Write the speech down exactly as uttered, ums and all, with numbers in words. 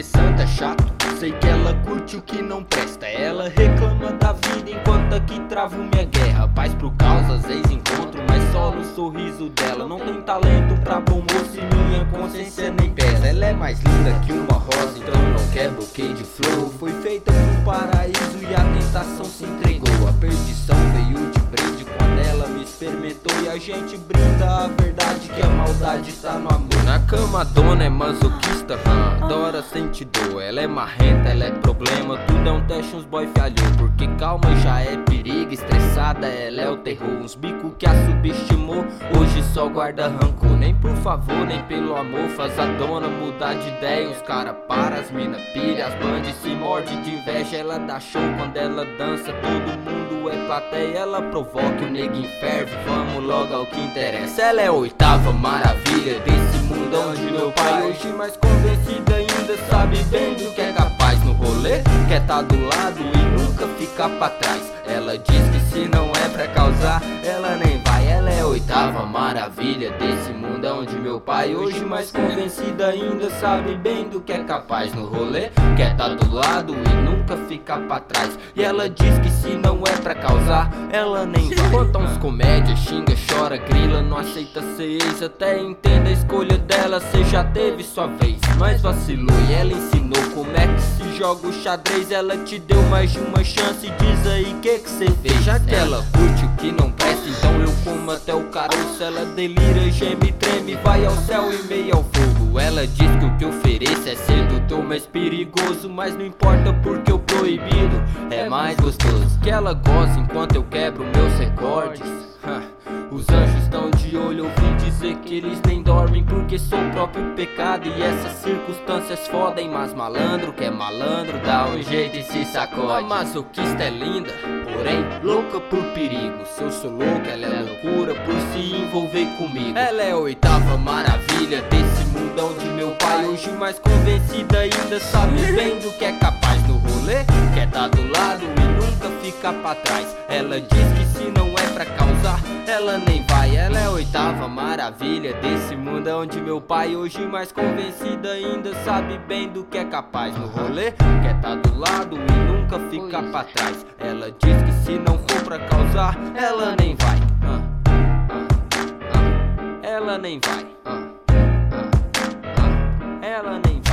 ser santa é chato, sei que ela curte o que não presta. Ela reclama da vida enquanto aqui travo minha guerra. Paz pro caos, às vezes encontro, mas só no sorriso dela. Não tem talento pra bom moço e minha consciência nem pesa. Ela é mais linda que uma rosa, então não quer bloqueio de flow. Foi feita pro paraíso e a tentação se entregou. A perdição veio de brinde quando ela me experimentou. E a gente brinda a verdade que a maldade tá no amor. Na cama a dona é masoquista, hum, adora sentir dor. Ela é marrenta, ela é problema, tudo é um teste, uns boy falhou. Porque calma já é perigo, estressada ela é o terror. Uns bico que a subestimou, hoje só guarda rancor. Nem por favor, nem pelo amor, faz a dona mudar de ideia. Os cara para, as mina pilha, as bandas se morde de inveja. Ela dá show quando ela dança, todo mundo é plateia. Ela provoca, o neguinho ferve, vamos logo ao que interessa. Ela é a oitava maravilha desse mundo onde meu pai hoje mais convencida ainda sabe bem do que é capaz no rolê. Quer tá do lado e nunca ficar pra trás. Ela diz que se não é pra causar, ela nem vai. Ela é a oitava maravilha desse mundo onde meu pai hoje mais convencida ainda sabe bem do que é capaz no rolê. Quer tá do lado e nunca ficar pra trás. E ela diz que se não é pra causar, ela nem vai. Conta uns comédia, xinga, chora, grila, não aceita ser ex. Até entenda a escolha dela, cê já teve sua vez, mas vacilou e ela ensinou como é que se joga o xadrez. Ela te deu mais de uma chance, diz aí que que cê fez. Já que ela curte o que não presta, então eu como até o caroço. Ela delira, geme, treme, vai ao céu e meio ao fogo. Ela diz que o que ofereço é sedutor, mas perigoso. Mas não importa porque o proibido é mais gostoso. Que ela goza enquanto eu quebro meus recordes. Os anjos estão de olho, ouvi dizer que eles nem dormem porque sou o próprio pecado e essas circunstâncias fodem. Mas malandro que é malandro dá um jeito e se sacode. A masoquista é linda, porém louca por perigo. Se eu sou louca, ela é loucura por se envolver comigo. Ela é a oitava maravilha desse mundão de meu pai hoje mais convencida ainda sabe bem do que é capaz no rolê. Quer tá do lado e nunca fica pra trás. Ela diz que se não é pra causar, ela nem vai. Ela é a oitava maravilha desse mundo onde meu pai hoje mais convencida ainda sabe bem do que é capaz no rolê. Quer tá do lado e nunca fica pra trás. Ela diz que se não for pra causar, ela nem vai. ah, ah, ah. Ela nem vai. ah, ah, ah. Ela nem vai.